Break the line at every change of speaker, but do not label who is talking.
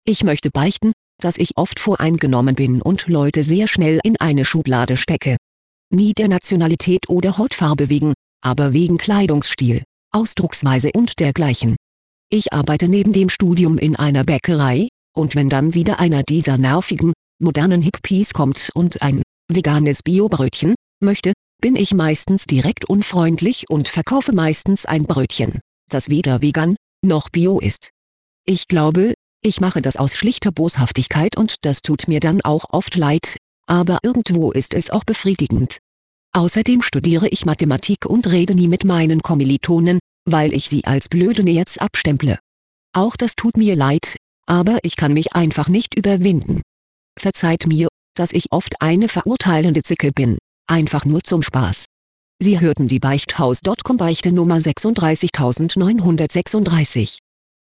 Ich möchte beichten, dass ich oft voreingenommen bin und Leute sehr schnell in eine Schublade stecke. Nie der Nationalität oder Hautfarbe wegen, aber wegen Kleidungsstil, Ausdrucksweise und dergleichen. Ich arbeite neben dem Studium in einer Bäckerei, und wenn dann wieder einer dieser nervigen, modernen Hippies kommt und ein veganes Biobrötchen möchte, bin ich meistens direkt unfreundlich und verkaufe meistens ein Brötchen, das weder vegan noch bio ist. Ich glaube, ich mache das aus schlichter Boshaftigkeit und das tut mir dann auch oft leid, aber irgendwo ist es auch befriedigend. Außerdem studiere ich Mathematik und rede nie mit meinen Kommilitonen, weil ich sie als blöde Nerds abstemple. Auch das tut mir leid, aber ich kann mich einfach nicht überwinden. Verzeiht mir, dass ich oft eine verurteilende Zicke bin, einfach nur zum Spaß. Sie hörten die Beichthaus.com Beichte Nummer 36936.